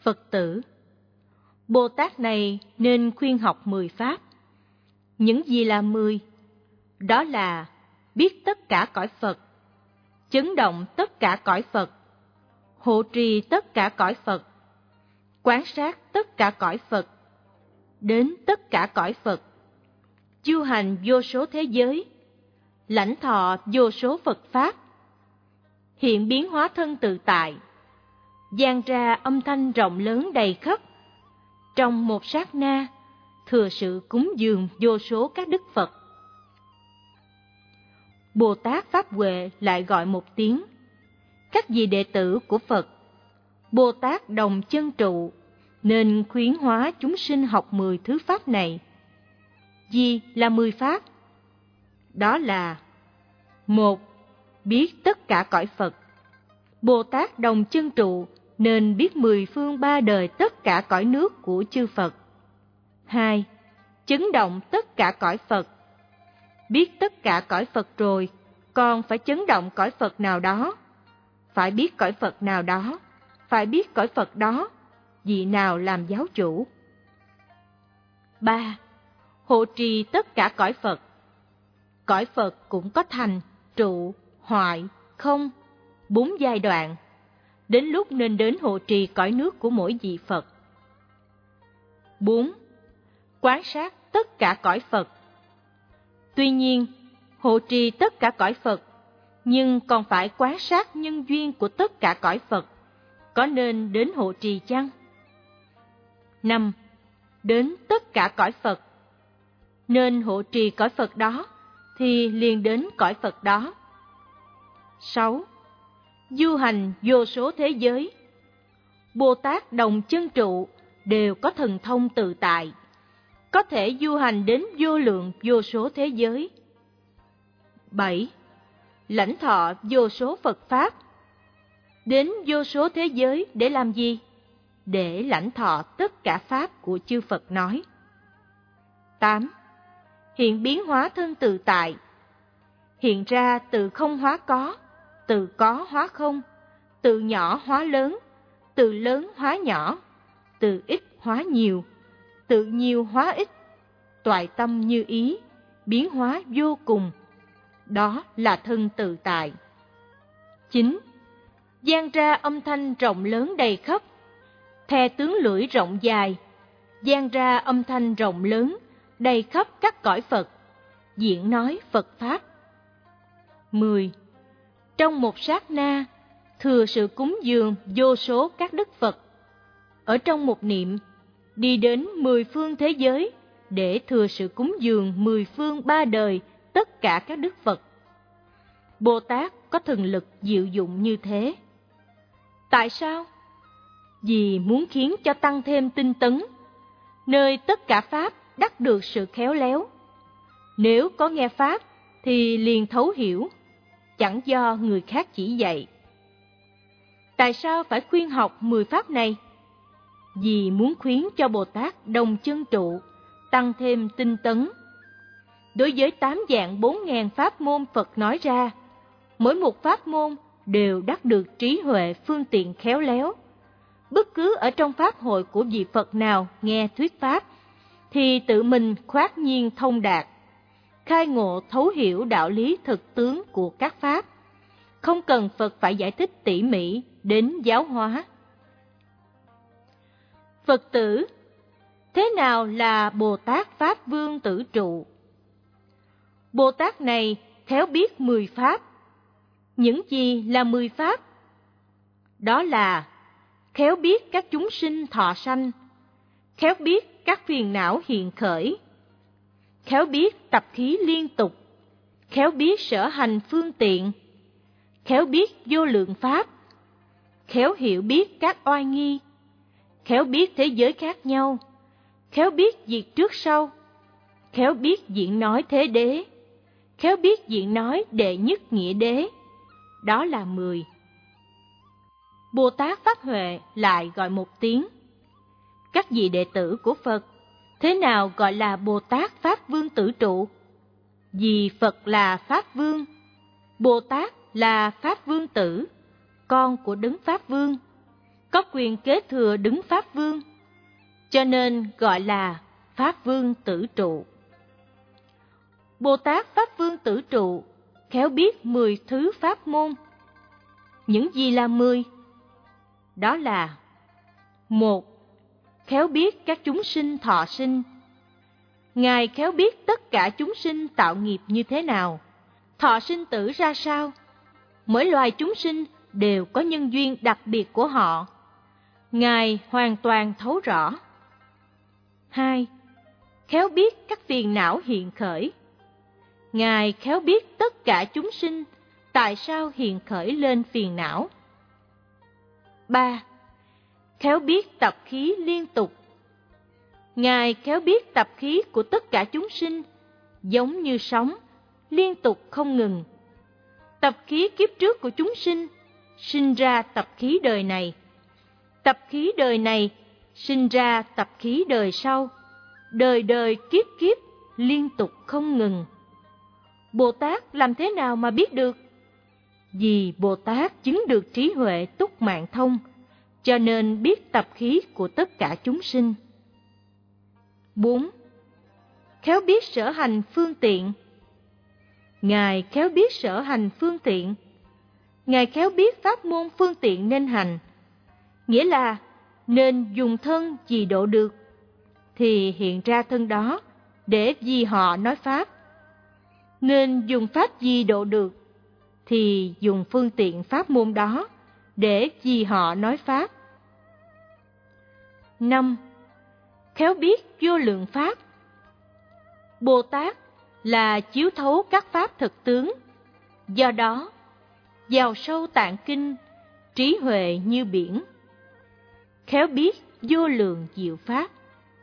Phật tử, Bồ Tát này nên khuyên học 10 pháp. Những gì là 10? Đó là biết tất cả cõi Phật, chấn động tất cả cõi Phật, hộ trì tất cả cõi Phật, quán sát tất cả cõi Phật, đến tất cả cõi Phật, du hành vô số thế giới, lãnh thọ vô số Phật Pháp, hiện biến hóa thân tự tại, vang ra âm thanh rộng lớn đầy khắp. Trong một sát na, thừa sự cúng dường vô số các đức Phật. Bồ Tát Pháp Huệ lại gọi một tiếng. Các vị đệ tử của Phật, Bồ Tát đồng chân trụ, nên khuyến hóa chúng sinh học 10 thứ Pháp này. Gì là 10 Pháp? Đó là: 1. Biết tất cả cõi Phật. Bồ Tát đồng chân trụ nên biết 10 phương 3 đời tất cả cõi nước của chư Phật. 2. Chấn động tất cả cõi Phật. Biết tất cả cõi Phật rồi, còn phải chấn động cõi Phật nào đó. Phải biết cõi Phật nào đó, phải biết cõi Phật đó, vị nào làm giáo chủ. 3. Hộ trì tất cả cõi Phật. Cõi Phật cũng có thành, trụ, hoại, không, 4 giai đoạn. Đến lúc nên đến hộ trì cõi nước của mỗi vị Phật. 4. Quán sát tất cả cõi Phật. Tuy nhiên, hộ trì tất cả cõi Phật, nhưng còn phải quán sát nhân duyên của tất cả cõi Phật. Có nên đến hộ trì chăng? 5. Đến tất cả cõi Phật. Nên hộ trì cõi Phật đó, thì liền đến cõi Phật đó. 6. Du hành vô số thế giới. Bồ Tát đồng chân trụ đều có thần thông tự tại, có thể du hành đến vô lượng vô số thế giới. 7. Lãnh thọ vô số Phật Pháp. Đến vô số thế giới để làm gì? Để lãnh thọ tất cả Pháp của chư Phật nói. 8. Hiện biến hóa thân tự tại. Hiện ra từ không hóa có, từ có hóa không, từ nhỏ hóa lớn, từ lớn hóa nhỏ, từ ít hóa nhiều, từ nhiều hóa ít, toại tâm như ý, biến hóa vô cùng. Đó là thân tự tại. 9. Vang ra âm thanh rộng lớn đầy khắp. Thè tướng lưỡi rộng dài, vang ra âm thanh rộng lớn đầy khắp các cõi Phật, diễn nói Phật Pháp. 10. Trong một sát na, thừa sự cúng dường vô số các đức Phật. Ở trong một niệm, đi đến 10 phương thế giới để thừa sự cúng dường 10 phương 3 đời tất cả các đức Phật. Bồ Tát có thần lực diệu dụng như thế. Tại sao? Vì muốn khiến cho tăng thêm tinh tấn, nơi tất cả Pháp đắc được sự khéo léo. Nếu có nghe Pháp thì liền thấu hiểu, chẳng do người khác chỉ dạy. Tại sao phải khuyên học 10 Pháp này? Vì muốn khuyến cho Bồ Tát đồng chân trụ, tăng thêm tinh tấn. Đối với 8 dạng 4.000 pháp môn Phật nói ra, mỗi một pháp môn đều đắc được trí huệ phương tiện khéo léo. Bất cứ ở trong pháp hội của vị Phật nào nghe thuyết pháp, thì tự mình khoát nhiên thông đạt, khai ngộ thấu hiểu đạo lý thực tướng của các pháp, không cần Phật phải giải thích tỉ mỉ đến giáo hóa. Phật tử, thế nào là Bồ Tát Pháp Vương Tử Trụ? Bồ Tát này khéo biết 10 pháp. Những gì là 10 pháp? Đó là khéo biết các chúng sinh thọ sanh, khéo biết các phiền não hiện khởi, khéo biết tập khí liên tục, khéo biết sở hành phương tiện, khéo biết vô lượng pháp, khéo hiểu biết các oai nghi, khéo biết thế giới khác nhau, khéo biết việc trước sau, khéo biết diễn nói thế đế, khéo biết diễn nói đệ nhất nghĩa đế. Đó là 10. Bồ Tát Pháp Huệ lại gọi một tiếng. Các vị đệ tử của Phật, thế nào gọi là Bồ Tát Pháp Vương Tử Trụ? Vì Phật là Pháp Vương, Bồ Tát là Pháp Vương Tử, con của Đấng Pháp Vương. có quyền kế thừa đứng Pháp Vương, cho nên gọi là Pháp Vương Tử Trụ. Bồ Tát Pháp Vương Tử Trụ khéo biết 10 thứ pháp môn. Những gì là 10? Đó là: 1. Khéo biết các chúng sinh thọ sinh. Ngài khéo biết tất cả chúng sinh tạo nghiệp như thế nào, thọ sinh tử ra sao. Mỗi loài chúng sinh đều có nhân duyên đặc biệt của họ. Ngài hoàn toàn thấu rõ. 2. Khéo biết các phiền não hiện khởi. Ngài khéo biết tất cả chúng sinh tại sao hiện khởi lên phiền não. 3. Khéo biết tập khí liên tục. Ngài khéo biết tập khí của tất cả chúng sinh giống như sóng, liên tục không ngừng. Tập khí kiếp trước của chúng sinh sinh ra tập khí đời này. Tập khí đời này sinh ra tập khí đời sau, đời đời kiếp kiếp liên tục không ngừng. Bồ Tát làm thế nào mà biết được? Vì Bồ Tát chứng được trí huệ túc mạng thông, cho nên biết tập khí của tất cả chúng sinh. 4. Khéo biết sở hành phương tiện. Ngài khéo biết sở hành phương tiện. Ngài khéo biết pháp môn phương tiện nên hành, nghĩa là nên dùng thân gì độ được, thì hiện ra thân đó để vì họ nói pháp. Nên dùng pháp gì độ được, thì dùng phương tiện pháp môn đó để vì họ nói pháp. 5. Khéo biết vô lượng pháp. Bồ Tát là chiếu thấu các pháp thực tướng, do đó vào sâu tạng kinh, trí huệ như biển, khéo biết vô lượng diệu pháp.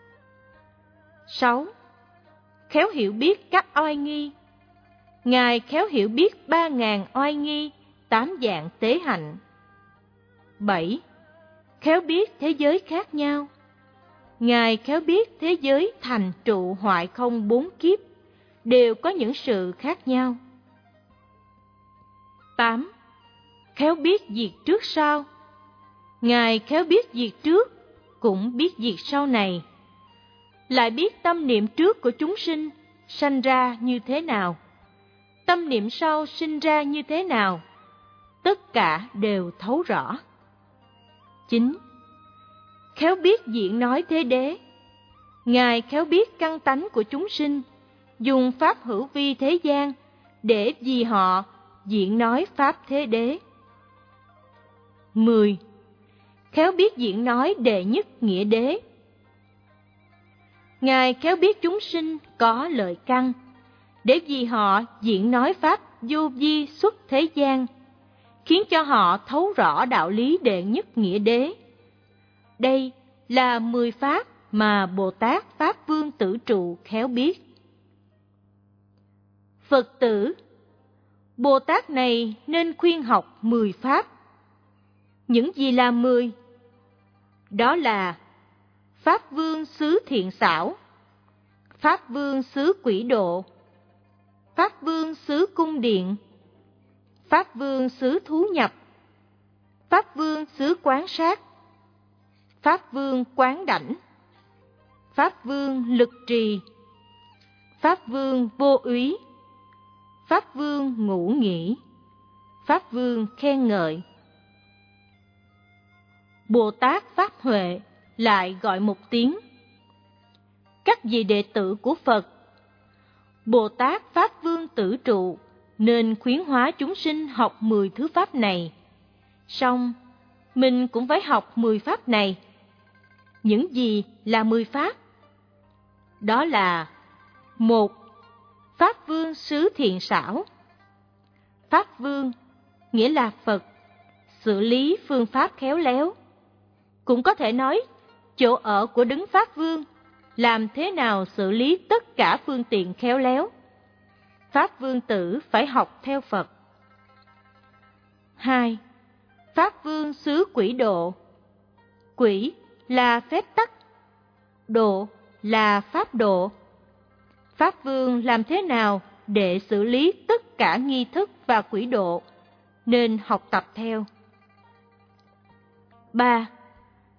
6. Khéo hiểu biết các oai nghi. Ngài khéo hiểu biết 3.000 oai nghi, 8 dạng tế hạnh. 7. Khéo biết thế giới khác nhau. Ngài khéo biết thế giới thành trụ hoại không 4 kiếp, đều có những sự khác nhau. 8. Khéo biết diệt trước sau. Ngài khéo biết diệt trước, cũng biết diệt sau này. Lại biết tâm niệm trước của chúng sinh sanh ra như thế nào, tâm niệm sau sinh ra như thế nào, tất cả đều thấu rõ. 9. Khéo biết diễn nói thế đế. Ngài khéo biết căn tánh của chúng sinh, dùng pháp hữu vi thế gian để vì họ diễn nói pháp thế đế. 10. Khéo biết diễn nói đệ nhất nghĩa đế. Ngài khéo biết chúng sinh có lợi căn, để vì họ diễn nói pháp vô vi xuất thế gian, khiến cho họ thấu rõ đạo lý đệ nhất nghĩa đế. Đây là 10 pháp mà Bồ Tát Pháp Vương Tử Trụ khéo biết. Phật tử, Bồ Tát này nên khuyên học 10 pháp. Những gì là 10? Đó là Pháp Vương xứ thiện xảo, Pháp Vương xứ quỷ độ, Pháp Vương xứ cung điện, Pháp Vương xứ thú nhập, Pháp Vương xứ quán sát, Pháp Vương quán đảnh, Pháp Vương lực trì, Pháp Vương vô úy, Pháp Vương ngủ nghỉ, Pháp Vương khen ngợi. Bồ Tát Pháp Huệ lại gọi một tiếng. Các vị đệ tử của Phật, Bồ Tát Pháp Vương Tử Trụ nên khuyến hóa chúng sinh học 10 thứ pháp này. Song mình cũng phải học 10 pháp này. Những gì là 10 pháp? Đó là: 1. Pháp Vương xứ thiện xảo. Pháp Vương nghĩa là Phật, xử lý phương pháp khéo léo. Cũng có thể nói chỗ ở của Đấng Pháp Vương, làm thế nào xử lý tất cả phương tiện khéo léo. Pháp Vương tử phải học theo Phật. 2. Pháp Vương xứ quỷ độ. Quỷ là phép tắc, độ là pháp độ. Pháp Vương làm thế nào để xử lý tất cả nghi thức và quỷ độ, nên học tập theo. 3.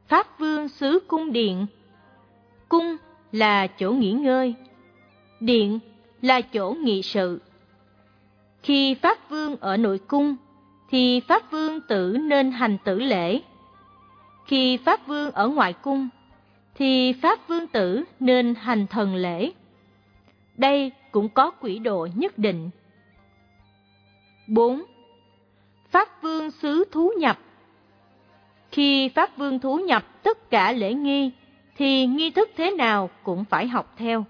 Pháp Vương xứ cung điện. Cung là chỗ nghỉ ngơi, điện là chỗ nghị sự. Khi Pháp Vương ở nội cung, thì Pháp Vương tử nên hành tử lễ. Khi Pháp Vương ở ngoại cung, thì Pháp Vương tử nên hành thần lễ. Đây cũng có quỹ độ nhất định. 4. Pháp Vương xứ thú nhập. Khi Pháp Vương thú nhập tất cả lễ nghi, thì nghi thức thế nào cũng phải học theo.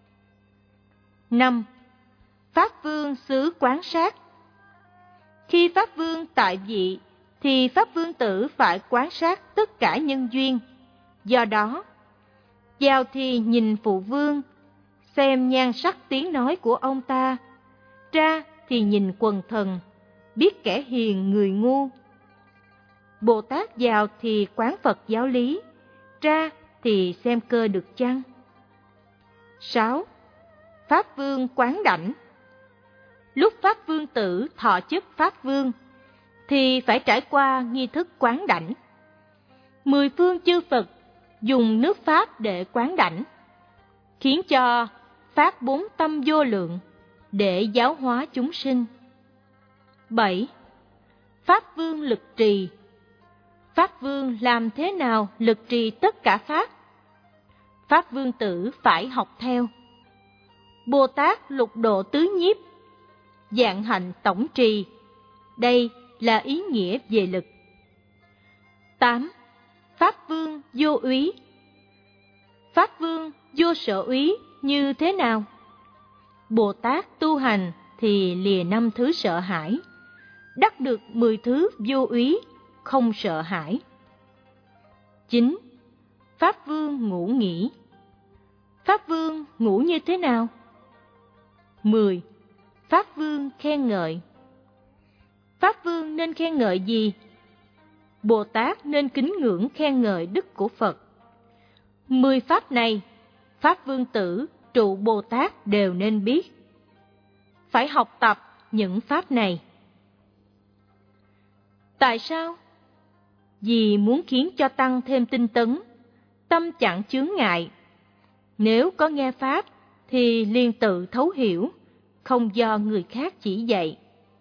5. Pháp Vương xứ quán sát. Khi Pháp Vương tại vị, thì Pháp Vương tử phải quán sát tất cả nhân duyên. Do đó, vào thì nhìn phụ vương, xem nhan sắc tiếng nói của ông ta. Ra thì nhìn quần thần, biết kẻ hiền người ngu. Bồ Tát vào thì quán Phật giáo lý, ra thì xem cơ được chăng. 6. Pháp Vương quán đảnh. Lúc Pháp Vương tử thọ chức Pháp Vương, thì phải trải qua nghi thức quán đảnh. 10 phương chư Phật dùng nước Pháp để quán đảnh, khiến cho Pháp 4 tâm vô lượng để giáo hóa chúng sinh. 7. Pháp Vương lực trì. Pháp Vương làm thế nào lực trì tất cả Pháp? Pháp Vương tử phải học theo. Bồ Tát lục độ tứ nhiếp, dạng hạnh tổng trì. Đây là ý nghĩa về lực. 8. Pháp Vương vô úy. Pháp Vương vô sở úy như thế nào? Bồ Tát tu hành thì lìa 5 thứ sợ hãi, đắc được 10 thứ vô úy, không sợ hãi. 9. Pháp Vương ngủ nghỉ. Pháp Vương ngủ như thế nào? 10. Pháp Vương khen ngợi. Pháp Vương nên khen ngợi gì? Bồ Tát nên kính ngưỡng khen ngợi đức của Phật. 10 pháp này, Pháp Vương tử, trụ Bồ Tát đều nên biết. Phải học tập những pháp này. Tại sao? Vì muốn khiến cho tăng thêm tinh tấn, tâm chẳng chướng ngại. Nếu có nghe pháp thì liền tự thấu hiểu, không do người khác chỉ dạy.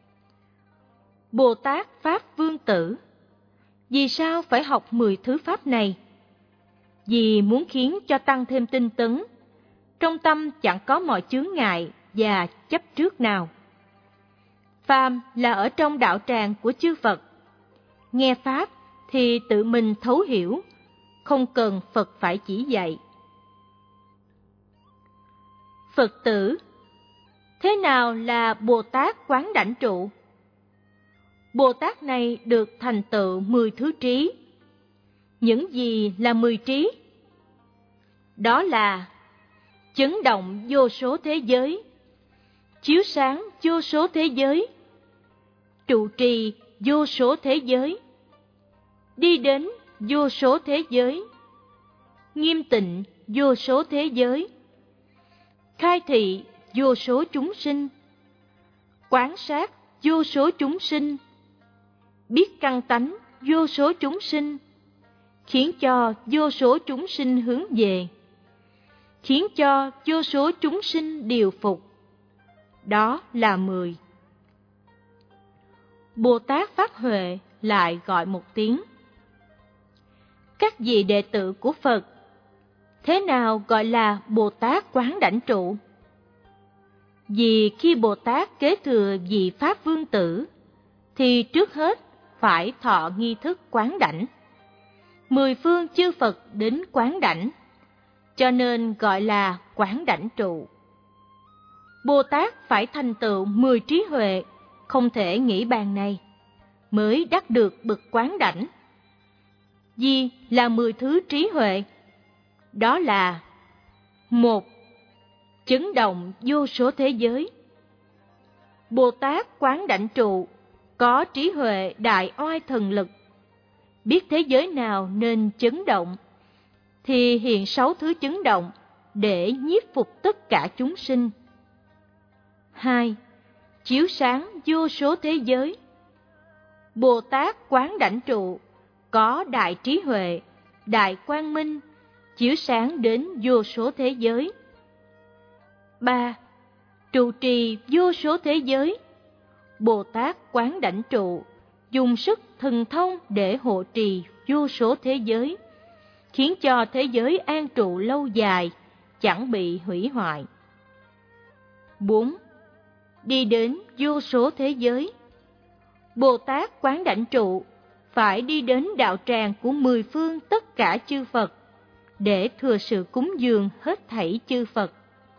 Bồ Tát Pháp Vương tử. Vì sao phải học 10 thứ pháp này? Vì muốn khiến cho tăng thêm tinh tấn, trong tâm chẳng có mọi chướng ngại và chấp trước nào. Phàm là ở trong đạo tràng của chư Phật, nghe pháp thì tự mình thấu hiểu, không cần Phật phải chỉ dạy. Phật tử. Thế nào là Bồ Tát quán đảnh trụ? Bồ Tát này được thành tựu 10 thứ trí. Những gì là 10 trí? Đó là chấn động vô số thế giới, chiếu sáng vô số thế giới, trụ trì vô số thế giới, đi đến vô số thế giới, nghiêm tịnh vô số thế giới, khai thị vô số chúng sinh, quán sát vô số chúng sinh, biết căn tánh vô số chúng sinh, khiến cho vô số chúng sinh hướng về, khiến cho vô số chúng sinh điều phục. Đó là 10. Bồ Tát Phát Huệ lại gọi một tiếng. Các vị đệ tử của Phật, thế nào gọi là Bồ Tát quán đảnh trụ? Vì khi Bồ Tát kế thừa vị Pháp Vương tử, thì trước hết phải thọ nghi thức quán đảnh. 10 phương chư Phật đến quán đảnh, cho nên gọi là quán đảnh trụ. Bồ Tát phải thành tựu 10 trí huệ, không thể nghĩ bàn này, mới đắc được bậc quán đảnh. Gì là 10 thứ trí huệ? Đó là: 1. Chấn động vô số thế giới. Bồ Tát quán đảnh trụ có trí huệ đại oai thần lực, biết thế giới nào nên chấn động, thì hiện 6 thứ chấn động để nhiếp phục tất cả chúng sinh. 2. Chiếu sáng vô số thế giới. Bồ Tát quán đảnh trụ có đại trí huệ, đại quang minh, chiếu sáng đến vô số thế giới. 3. Trụ trì vô số thế giới. Bồ Tát Quán Đảnh Trụ dùng sức thần thông để hộ trì vô số thế giới, khiến cho thế giới an trụ lâu dài, chẳng bị hủy hoại. 4. Đi đến vô số thế giới. Bồ Tát Quán Đảnh Trụ phải đi đến đạo tràng của 10 phương tất cả chư Phật, để thừa sự cúng dường hết thảy chư Phật.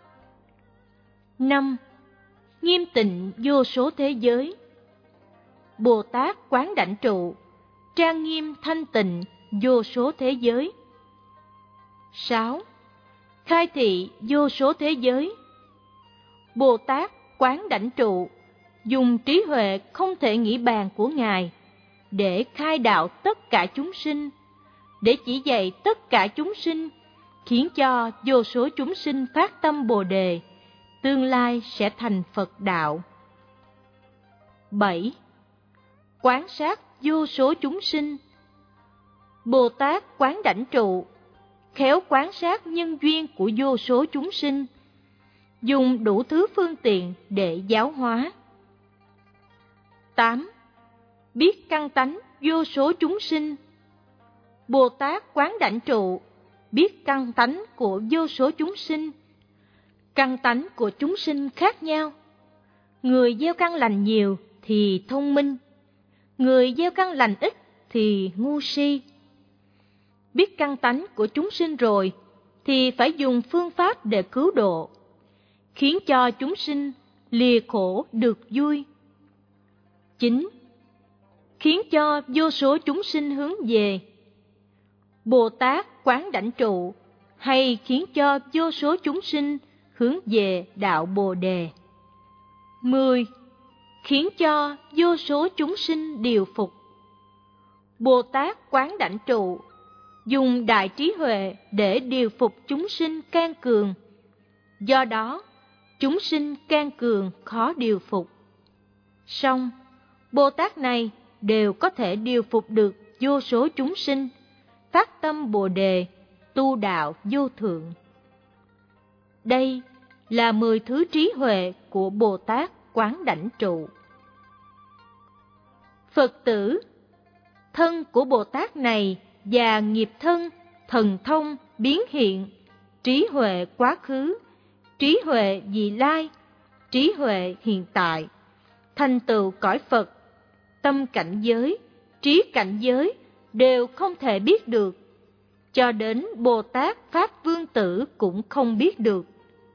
5. Nghiêm tịnh vô số thế giới. Bồ Tát Quán Đảnh Trụ trang nghiêm thanh tịnh vô số thế giới. 6. Khai thị vô số thế giới. Bồ Tát Quán Đảnh Trụ dùng trí huệ không thể nghĩ bàn của Ngài để khai đạo tất cả chúng sinh, để chỉ dạy tất cả chúng sinh, khiến cho vô số chúng sinh phát tâm Bồ Đề, tương lai sẽ thành Phật đạo. 7. Quán sát vô số chúng sinh. Bồ Tát Quán Đảnh Trụ khéo quan sát nhân duyên của vô số chúng sinh, dùng đủ thứ phương tiện để giáo hóa. 8. Biết căn tánh vô số chúng sinh. Bồ Tát Quán Đảnh Trụ biết căn tánh của vô số chúng sinh. Căn tánh của chúng sinh khác nhau. Người gieo căn lành nhiều thì thông minh, người gieo căn lành ít thì ngu si. Biết căn tánh của chúng sinh rồi thì phải dùng phương pháp để cứu độ, khiến cho chúng sinh lìa khổ được vui. 9. Khiến cho vô số chúng sinh hướng về. Bồ Tát Quán Đảnh Trụ hay khiến cho vô số chúng sinh hướng về đạo Bồ Đề. 10. Khiến cho vô số chúng sinh điều phục. Bồ Tát Quán Đảnh Trụ dùng đại trí huệ để điều phục chúng sinh can cường. Do đó, chúng sinh can cường khó điều phục. Song, Bồ Tát này đều có thể điều phục được vô số chúng sinh, phát tâm Bồ Đề, tu đạo vô thượng. Đây là 10 thứ trí huệ của Bồ Tát Quán Đảnh Trụ. Phật tử, thân của Bồ Tát này và nghiệp thân, thần thông, biến hiện, trí huệ quá khứ, trí huệ vị lai, trí huệ hiện tại, thành tựu cõi Phật, tâm cảnh giới, trí cảnh giới đều không thể biết được, cho đến Bồ Tát Pháp Vương Tử cũng không biết được.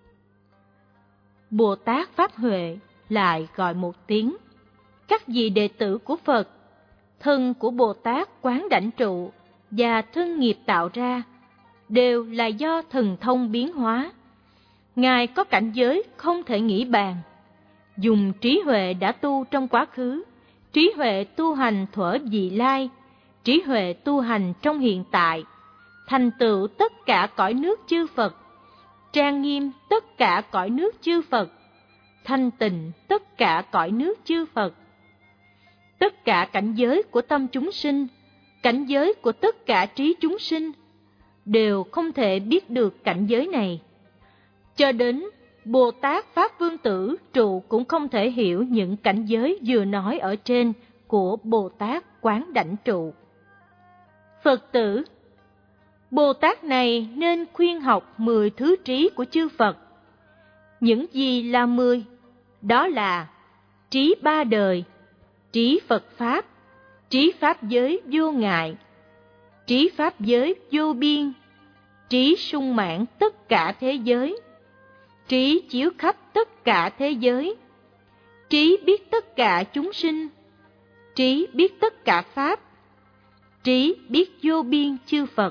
Bồ Tát Pháp Huệ lại gọi một tiếng. Các vị đệ tử của Phật, thân của Bồ Tát Quán Đảnh Trụ và thân nghiệp tạo ra đều là do thần thông biến hóa. Ngài có cảnh giới không thể nghĩ bàn, dùng trí huệ đã tu trong quá khứ, trí huệ tu hành thuở vị lai, trí huệ tu hành trong hiện tại, thành tựu tất cả cõi nước chư Phật, trang nghiêm tất cả cõi nước chư Phật, thanh tịnh tất cả cõi nước chư Phật. Tất cả cảnh giới của tâm chúng sinh, cảnh giới của tất cả trí chúng sinh đều không thể biết được cảnh giới này. Cho đến Bồ Tát Pháp Vương Tử Trụ cũng không thể hiểu những cảnh giới vừa nói ở trên của Bồ Tát Quán Đảnh Trụ. Phật tử, Bồ Tát này nên khuyên học 10 thứ trí của chư Phật. Những gì là 10? Đó là trí ba đời, trí Phật Pháp, trí Pháp giới vô ngại, trí Pháp giới vô biên, trí sung mãn tất cả thế giới, trí chiếu khắp tất cả thế giới, trí biết tất cả chúng sinh, trí biết tất cả Pháp, trí biết vô biên chư Phật.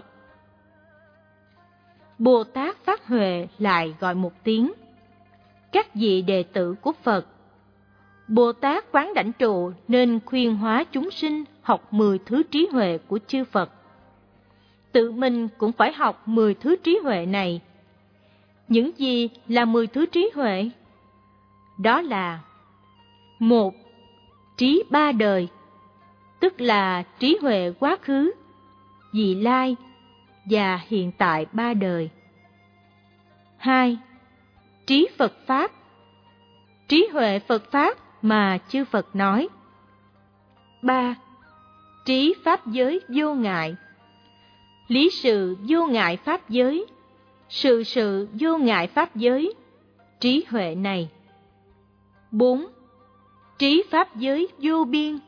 Bồ Tát Pháp Huệ lại gọi một tiếng. Các vị đệ tử của Phật, Bồ Tát Quán Đảnh Trụ nên khuyên hóa chúng sinh học 10 thứ trí huệ của chư Phật. Tự mình cũng phải học 10 thứ trí huệ này. Những gì là 10 thứ trí huệ? Đó là: 1. Trí ba đời, tức là trí huệ quá khứ, vị lai, và hiện tại ba đời. 2. Trí Phật Pháp. Trí huệ Phật Pháp mà chư Phật nói. 3. Trí Pháp giới vô ngại. Lý sự vô ngại Pháp giới, sự sự vô ngại Pháp giới, trí huệ này. 4. Trí Pháp giới vô biên.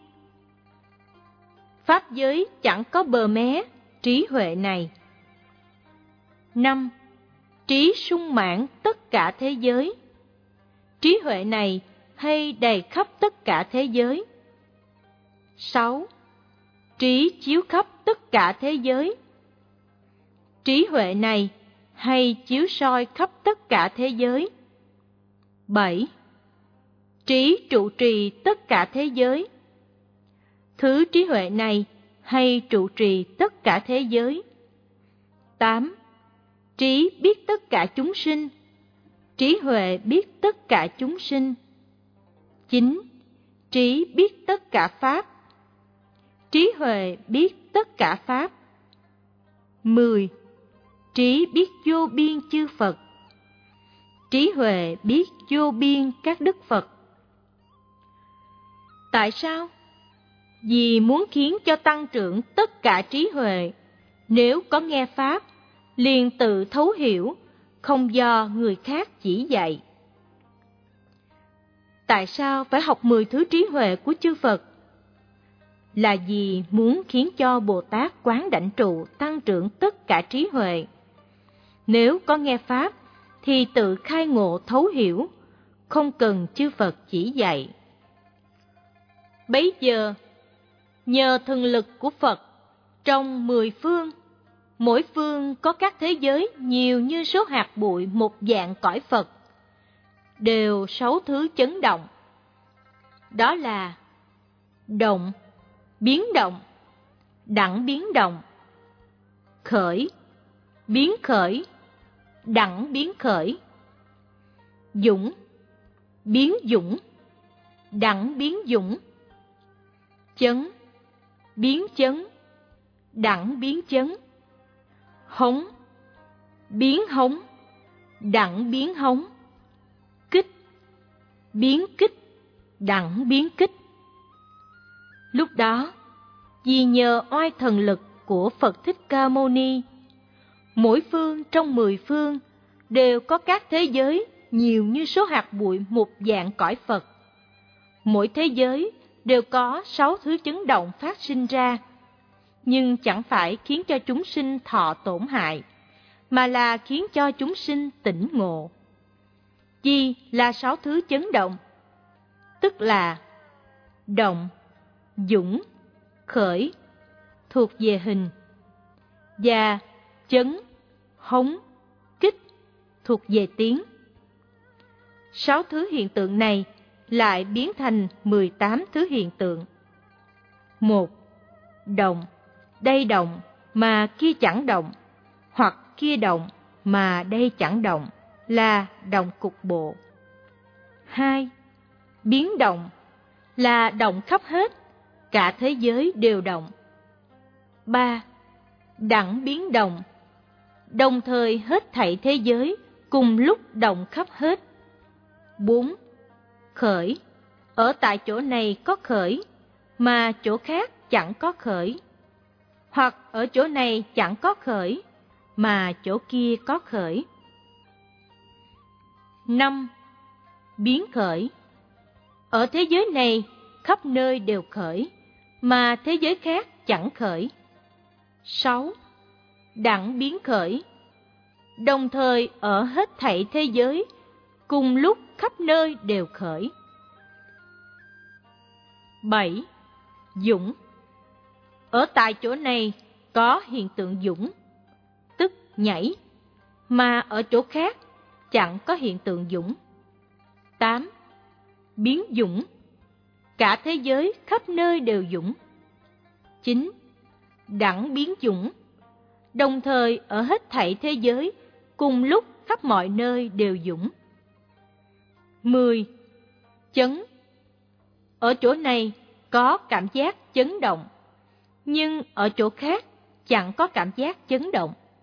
Pháp giới chẳng có bờ mé, trí huệ này. 5. Trí sung mãn tất cả thế giới. Trí huệ này hay đầy khắp tất cả thế giới. 6. Trí chiếu khắp tất cả thế giới. Trí huệ này hay chiếu soi khắp tất cả thế giới. 7. Trí trụ trì tất cả thế giới. Thứ trí huệ này hay trụ trì tất cả thế giới. 8. Trí biết tất cả chúng sinh. Trí huệ biết tất cả chúng sinh. 9. Trí biết tất cả Pháp. Trí huệ biết tất cả Pháp. 10. Trí biết vô biên chư Phật. Trí huệ biết vô biên các Đức Phật. Tại sao? Vì muốn khiến cho tăng trưởng tất cả trí huệ, nếu có nghe Pháp, liền tự thấu hiểu, không do người khác chỉ dạy. Tại sao phải học 10 thứ trí huệ của chư Phật? Là vì muốn khiến cho Bồ Tát Quán Đảnh Trụ tăng trưởng tất cả trí huệ. Nếu có nghe Pháp, thì tự khai ngộ thấu hiểu, không cần chư Phật chỉ dạy. Bấy giờ, nhờ thần lực của Phật, trong 10 phương, mỗi phương có các thế giới nhiều như số hạt bụi một dạng cõi Phật, đều 6 thứ chấn động. Đó là động, biến động, đẳng biến động, khởi, biến khởi, đẳng biến khởi, dũng, biến dũng, đẳng biến dũng, chấn, biến chấn, đẳng biến chấn, hống, biến hống, đẳng biến hống, kích, biến kích, đẳng biến kích. Lúc đó, vì nhờ oai thần lực của Phật Thích Ca Mâu Ni, mỗi phương trong 10 phương đều có các thế giới nhiều như số hạt bụi một dạng cõi Phật. Mỗi thế giới đều có 6 thứ chấn động phát sinh ra, nhưng chẳng phải khiến cho chúng sinh thọ tổn hại, mà là khiến cho chúng sinh tỉnh ngộ. Gì là 6 thứ chấn động? Tức là động, dũng, khởi, thuộc về hình, và chấn, hống, kích, thuộc về tiếng. 6 thứ hiện tượng này lại biến thành 18 thứ hiện tượng. 1. Động, đây động mà kia chẳng động, hoặc kia động mà đây chẳng động, là động cục bộ. 2. Biến động, là động khắp hết, cả thế giới đều động. 3. Đẳng biến động, đồng thời hết thảy thế giới cùng lúc động khắp hết. 4. Khởi, ở tại chỗ này có khởi, mà chỗ khác chẳng có khởi, hoặc ở chỗ này chẳng có khởi, mà chỗ kia có khởi. 5. Biến khởi, ở thế giới này khắp nơi đều khởi, mà thế giới khác chẳng khởi. 6. Đẳng biến khởi, đồng thời ở hết thảy thế giới cùng lúc khắp nơi đều khởi. 7. Dũng, ở tại chỗ này có hiện tượng dũng, tức nhảy, mà ở chỗ khác chẳng có hiện tượng dũng. 8. Biến dũng, cả thế giới khắp nơi đều dũng. 9. Đẳng biến dũng, đồng thời ở hết thảy thế giới cùng lúc khắp mọi nơi đều dũng. 10. Chấn, ở chỗ này có cảm giác chấn động, nhưng ở chỗ khác chẳng có cảm giác chấn động.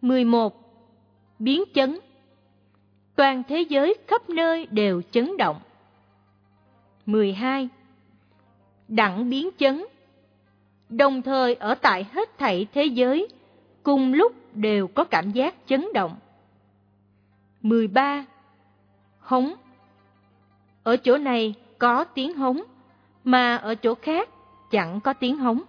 11. Biến chấn. Toàn thế giới khắp nơi đều chấn động. 12. Đẳng biến chấn. Đồng thời ở tại hết thảy thế giới, cùng lúc đều có cảm giác chấn động. 13. Hống. Ở chỗ này có tiếng hống, mà ở chỗ khác chẳng có tiếng hống.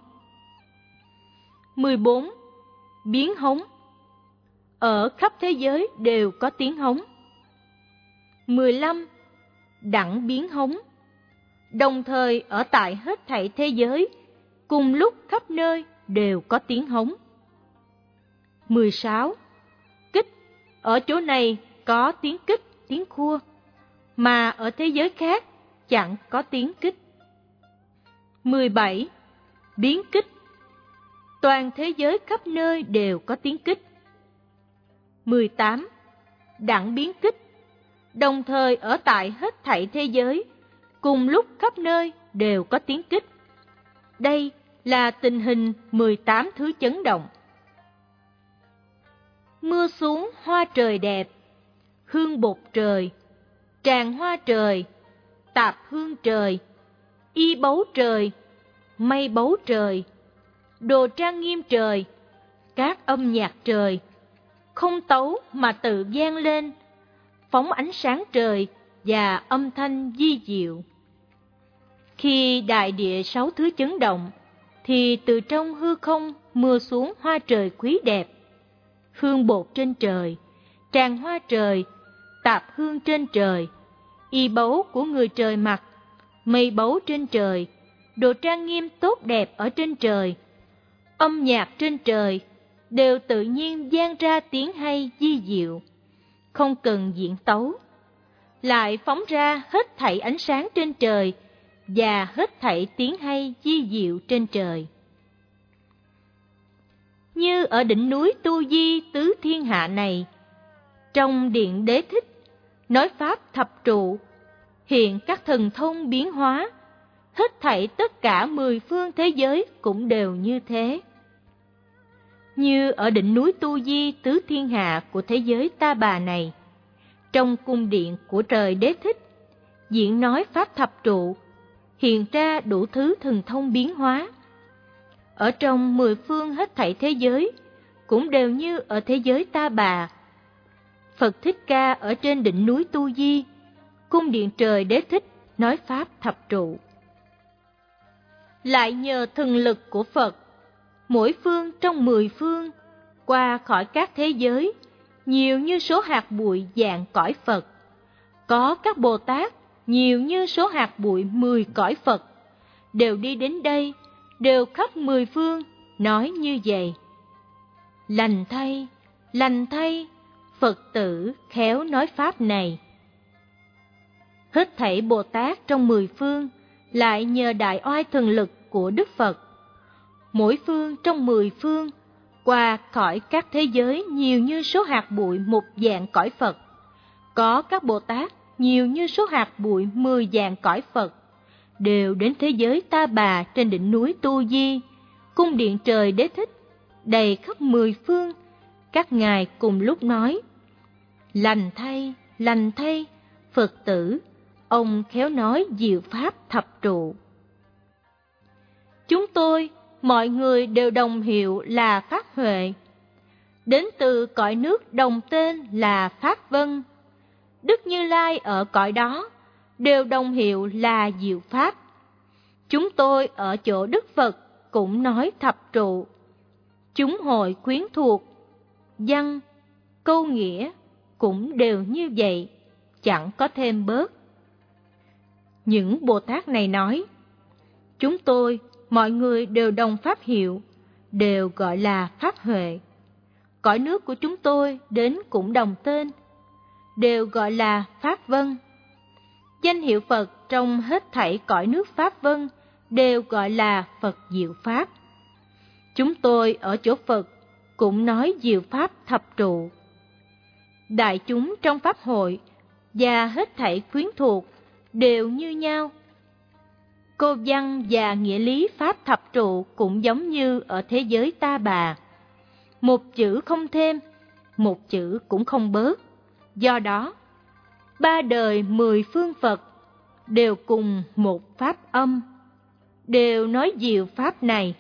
14. Biến hống. Ở khắp thế giới đều có tiếng hống. 15. Đẳng biến hống. Đồng thời ở tại hết thảy thế giới, cùng lúc khắp nơi đều có tiếng hống. 16. Kích. Ở chỗ này có tiếng kích, tiếng khua, mà ở thế giới khác chẳng có tiếng kích. 17. Biến kích. Toàn thế giới khắp nơi đều có tiếng kích. 18. Đẳng biến kích. Đồng thời ở tại hết thảy thế giới, cùng lúc khắp nơi đều có tiếng kích. Đây là tình hình 18 thứ chấn động. Mưa xuống hoa trời đẹp, hương bột trời, tràng hoa trời, tạp hương trời, y báu trời, mây báu trời, đồ trang nghiêm trời, các âm nhạc trời, không tấu mà tự vang lên, phóng ánh sáng trời và âm thanh vi diệu. Khi đại địa 6 thứ chấn động, thì từ trong hư không mưa xuống hoa trời quý đẹp, hương bột trên trời, tràng hoa trời, tạp hương trên trời, y báu của người trời mặc, mây báu trên trời, đồ trang nghiêm tốt đẹp ở trên trời, âm nhạc trên trời, đều tự nhiên vang ra tiếng hay vi diệu, không cần diễn tấu. Lại phóng ra hết thảy ánh sáng trên trời và hết thảy tiếng hay vi diệu trên trời. Như ở đỉnh núi Tu Di tứ thiên hạ này, trong điện Đế Thích, nói pháp thập trụ, hiện các thần thông biến hóa, hết thảy tất cả 10 phương thế giới cũng đều như thế. Như ở đỉnh núi Tu Di tứ thiên hạ của thế giới Ta Bà này, trong cung điện của trời Đế Thích, diễn nói pháp thập trụ, hiện ra đủ thứ thần thông biến hóa. Ở trong 10 phương hết thảy thế giới, cũng đều như ở thế giới Ta Bà. Phật Thích Ca ở trên đỉnh núi Tu Di, cung điện trời Đế Thích nói pháp thập trụ. Lại nhờ thần lực của Phật, mỗi phương trong 10 phương, qua khỏi các thế giới, nhiều như số hạt bụi dạng cõi Phật. Có các Bồ Tát nhiều như số hạt bụi 10 cõi Phật, đều đi đến đây, đều khắp 10 phương, nói như vậy. Lành thay, Phật tử khéo nói pháp này. Hết thảy Bồ Tát trong 10 phương, lại nhờ đại oai thần lực của Đức Phật. Mỗi phương trong 10 phương, qua khỏi các thế giới nhiều như số hạt bụi một dạng cõi Phật. Có các Bồ Tát nhiều như số hạt bụi 10 dạng cõi Phật, đều đến thế giới Ta Bà trên đỉnh núi Tu Di, cung điện trời Đế Thích, đầy khắp 10 phương. Các ngài cùng lúc nói: Lành thay, Phật tử, ông khéo nói diệu pháp thập trụ. Chúng tôi, mọi người đều đồng hiệu là Pháp Huệ, đến từ cõi nước đồng tên là Pháp Vân. Đức Như Lai ở cõi đó đều đồng hiệu là diệu pháp. Chúng tôi ở chỗ Đức Phật cũng nói thập trụ. Chúng hội quyến thuộc, văn, câu nghĩa cũng đều như vậy, chẳng có thêm bớt. Những Bồ Tát này nói: chúng tôi, mọi người đều đồng pháp hiệu, đều gọi là Pháp Huệ. Cõi nước của chúng tôi đến cũng đồng tên, đều gọi là Pháp Vân. Danh hiệu Phật trong hết thảy cõi nước Pháp Vân đều gọi là Phật Diệu Pháp. Chúng tôi ở chỗ Phật cũng nói diệu pháp thập trụ. Đại chúng trong Pháp hội và hết thảy quyến thuộc đều như nhau. Câu văn và nghĩa lý pháp thập trụ cũng giống như ở thế giới Ta Bà. Một chữ không thêm, một chữ cũng không bớt. Do đó, 3 đời 10 phương Phật đều cùng một pháp âm, đều nói diệu pháp này.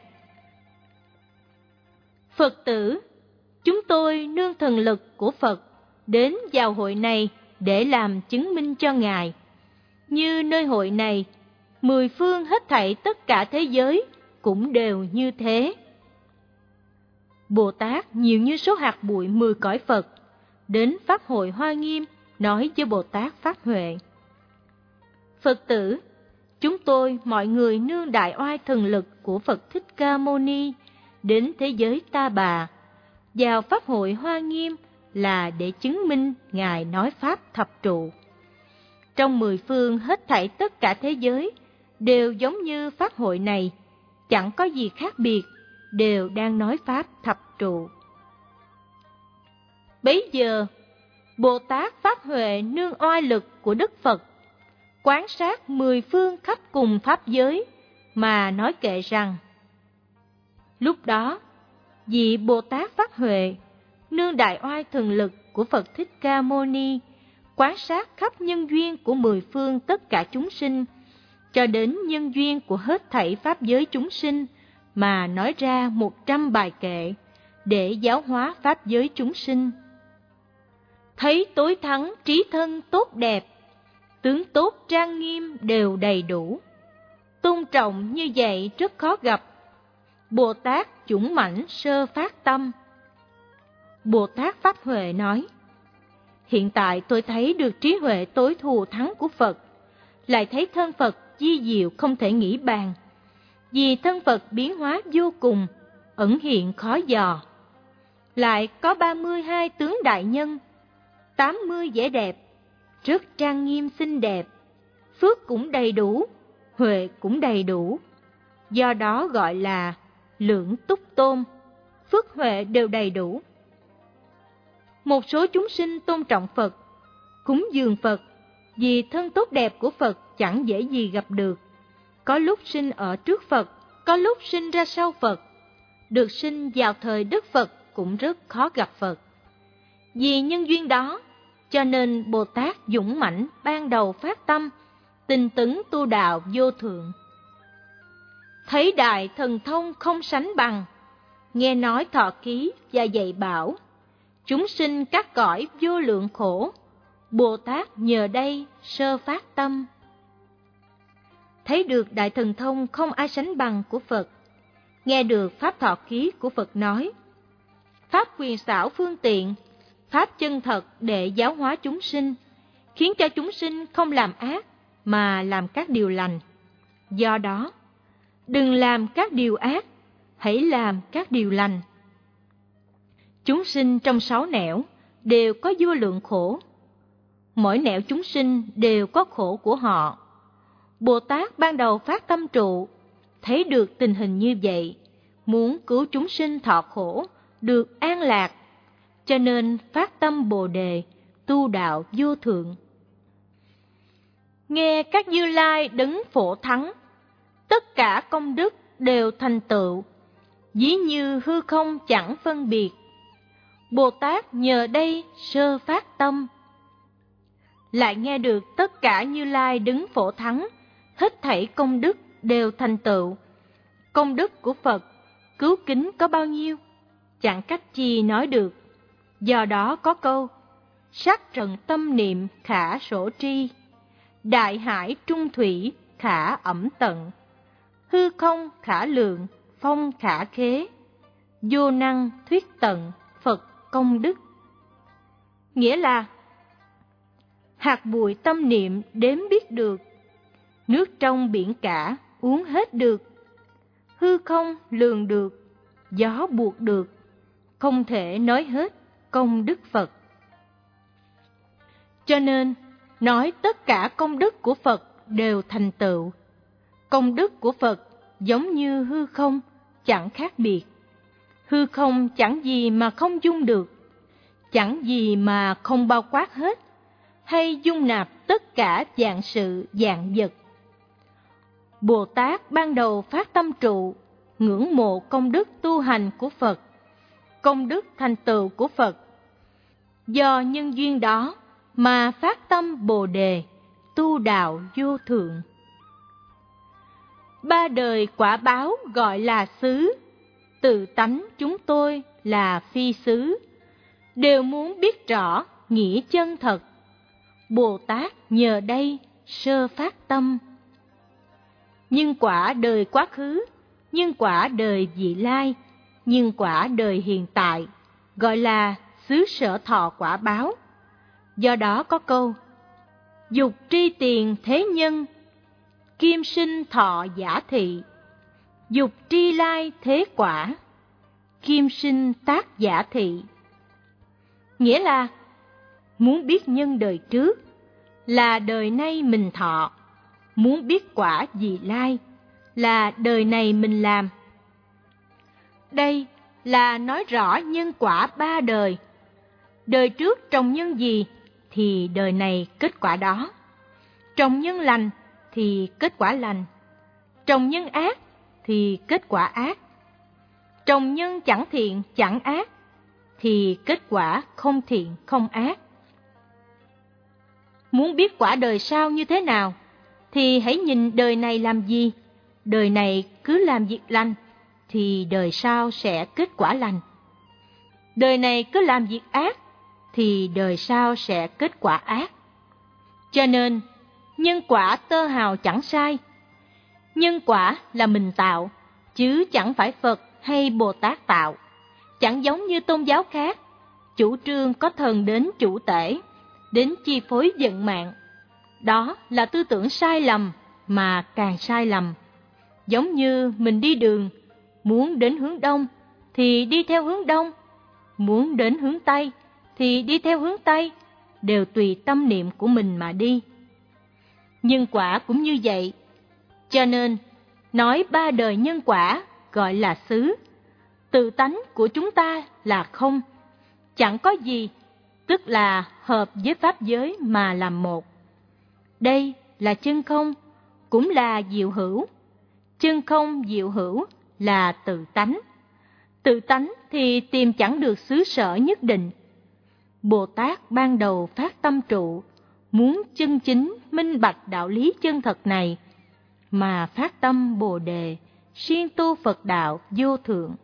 Phật tử, chúng tôi nương thần lực của Phật đến vào hội này để làm chứng minh cho Ngài. Như nơi hội này, 10 phương hết thảy tất cả thế giới cũng đều như thế. Bồ Tát nhiều như số hạt bụi 10 cõi Phật, đến Pháp hội Hoa Nghiêm nói với Bồ Tát Pháp Huệ: Phật tử, chúng tôi mọi người nương đại oai thần lực của Phật Thích Ca Mâu Ni đến thế giới Ta Bà, vào Pháp hội Hoa Nghiêm là để chứng minh Ngài nói Pháp thập trụ. Trong 10 phương hết thảy tất cả thế giới đều giống như Pháp hội này, chẳng có gì khác biệt, đều đang nói Pháp thập trụ. Bấy giờ, Bồ Tát Pháp Huệ nương oai lực của Đức Phật, quán sát 10 phương khắp cùng Pháp giới, mà nói kệ rằng: lúc đó, vị Bồ Tát Pháp Huệ nương đại oai thần lực của Phật Thích Ca Mâu Ni, quán sát khắp nhân duyên của 10 phương tất cả chúng sinh, cho đến nhân duyên của hết thảy Pháp giới chúng sinh, mà nói ra 100 bài kệ, để giáo hóa Pháp giới chúng sinh. Thấy tối thắng trí thân tốt đẹp, tướng tốt trang nghiêm đều đầy đủ, tôn trọng như vậy rất khó gặp. Bồ Tát dũng mãnh sơ phát tâm. Bồ Tát Pháp Huệ nói: hiện tại tôi thấy được trí huệ tối thù thắng của Phật, lại thấy thân Phật di diệu không thể nghĩ bàn. Vì thân Phật biến hóa vô cùng, ẩn hiện khó dò. Lại có 32 tướng đại nhân, 80 vẻ đẹp, rất trang nghiêm xinh đẹp, phước cũng đầy đủ, huệ cũng đầy đủ. Do đó gọi là lưỡng túc tôn, phước huệ đều đầy đủ. Một số chúng sinh tôn trọng Phật, cúng dường Phật, vì thân tốt đẹp của Phật chẳng dễ gì gặp được. Có lúc sinh ở trước Phật, có lúc sinh ra sau Phật. Được sinh vào thời Đức Phật cũng rất khó gặp Phật. Vì nhân duyên đó, cho nên Bồ Tát dũng mãnh ban đầu phát tâm, tinh tấn tu đạo vô thượng. Thấy đại thần thông không sánh bằng, nghe nói thọ ký và dạy bảo, chúng sinh các cõi vô lượng khổ, Bồ Tát nhờ đây sơ phát tâm. Thấy được đại thần thông không ai sánh bằng của Phật, nghe được pháp thọ ký của Phật nói, pháp quyền xảo phương tiện, pháp chân thật để giáo hóa chúng sinh, khiến cho chúng sinh không làm ác mà làm các điều lành. Do đó, đừng làm các điều ác, hãy làm các điều lành. Chúng sinh trong 6 nẻo đều có vô lượng khổ. Mỗi nẻo chúng sinh đều có khổ của họ. Bồ Tát ban đầu phát tâm trụ, thấy được tình hình như vậy, muốn cứu chúng sinh thọ khổ, được an lạc, cho nên phát tâm Bồ Đề, tu đạo vô thượng. Nghe các Như Lai đấng phổ thắng, tất cả công đức đều thành tựu, ví như hư không chẳng phân biệt. Bồ Tát nhờ đây sơ phát tâm. Lại nghe được tất cả Như Lai đấng phổ thắng, hết thảy công đức đều thành tựu. Công đức của Phật, cứu kính có bao nhiêu, chẳng cách chi nói được. Do đó có câu, sắc trần tâm niệm khả sổ tri, đại hải trung thủy khả ẩm tận, hư không khả lượng, phong khả khế, vô năng thuyết tận Phật công đức. Nghĩa là, hạt bụi tâm niệm đếm biết được, nước trong biển cả uống hết được, hư không lường được, gió buộc được, không thể nói hết công đức Phật. Cho nên, nói tất cả công đức của Phật đều thành tựu. Công đức của Phật giống như hư không, chẳng khác biệt. Hư không chẳng gì mà không dung được, chẳng gì mà không bao quát hết, hay dung nạp tất cả vạn sự vạn vật. Bồ Tát ban đầu phát tâm trụ, ngưỡng mộ công đức tu hành của Phật, công đức thành tựu của Phật, Do nhân duyên đó mà phát tâm Bồ Đề, tu đạo vô thượng. Ba đời quả báo gọi là xứ, tự tánh chúng tôi là phi xứ, đều muốn biết rõ nghĩa chân thật. Bồ Tát nhờ đây sơ phát tâm. Nhân quả đời quá khứ, nhân quả đời vị lai, nhân quả đời hiện tại, gọi là xứ sở thọ quả báo. Do đó có câu: dục tri tiền thế nhân, kim sinh thọ giả thị. Dục tri lai thế quả, kim sinh tác giả thị. Nghĩa là muốn biết nhân đời trước là đời nay mình thọ, muốn biết quả vị lai là đời này mình làm. Đây là nói rõ nhân quả ba đời. Đời trước trồng nhân gì thì đời này kết quả đó. Trồng nhân lành thì kết quả lành. Trồng nhân ác thì kết quả ác. Trồng nhân chẳng thiện chẳng ác thì kết quả không thiện không ác. Muốn biết quả đời sau như thế nào thì hãy nhìn đời này làm gì. Đời này cứ làm việc lành thì đời sau sẽ kết quả lành. Đời này cứ làm việc ác thì đời sau sẽ kết quả ác. Cho nên, nhân quả tơ hào chẳng sai. Nhân quả là mình tạo, chứ chẳng phải Phật hay Bồ Tát tạo. Chẳng giống như tôn giáo khác, chủ trương có thần đến chủ tể, đến chi phối vận mạng. Đó là tư tưởng sai lầm mà càng sai lầm. Giống như mình đi đường, muốn đến hướng đông thì đi theo hướng đông, muốn đến hướng tây thì đi theo hướng tây, đều tùy tâm niệm của mình mà đi. Nhân quả cũng như vậy. Cho nên, nói ba đời nhân quả gọi là xứ. Tự tánh của chúng ta là không, chẳng có gì, tức là hợp với pháp giới mà làm một. Đây là chân không, cũng là diệu hữu. Chân không diệu hữu là tự tánh. Tự tánh thì tìm chẳng được xứ sở nhất định. Bồ Tát ban đầu phát tâm trụ, muốn chân chính minh bạch đạo lý chân thật này, mà phát tâm Bồ Đề, siêng tu Phật đạo vô thượng.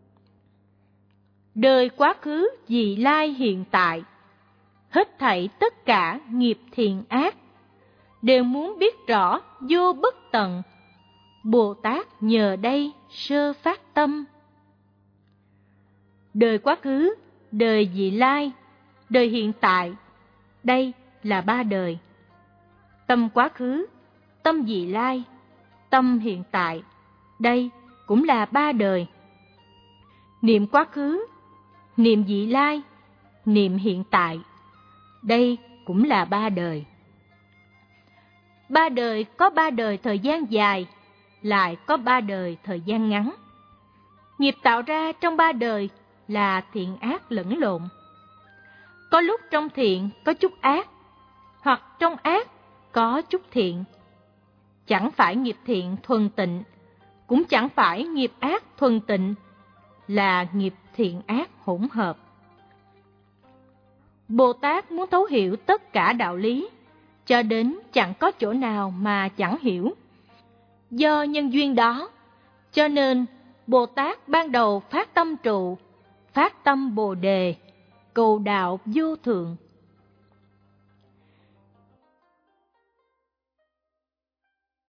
Đời quá khứ vị lai hiện tại, hết thảy tất cả nghiệp thiện ác, đều muốn biết rõ vô bất tận. Bồ Tát nhờ đây sơ phát tâm. Đời quá khứ, đời vị lai, đời hiện tại, đây là ba đời. Tâm quá khứ, tâm vị lai, tâm hiện tại, đây cũng là ba đời. Niệm quá khứ, niệm vị lai, niệm hiện tại, đây cũng là ba đời. Ba đời có ba đời thời gian dài, lại có ba đời thời gian ngắn. Nghiệp tạo ra trong ba đời là thiện ác lẫn lộn. Có lúc trong thiện có chút ác, hoặc trong ác có chút thiện. Chẳng phải nghiệp thiện thuần tịnh, cũng chẳng phải nghiệp ác thuần tịnh, là nghiệp thiện ác hỗn hợp. Bồ Tát muốn thấu hiểu tất cả đạo lý, cho đến chẳng có chỗ nào mà chẳng hiểu. Do nhân duyên đó, cho nên Bồ Tát ban đầu phát tâm trụ, phát tâm Bồ Đề, cầu đạo vô thượng.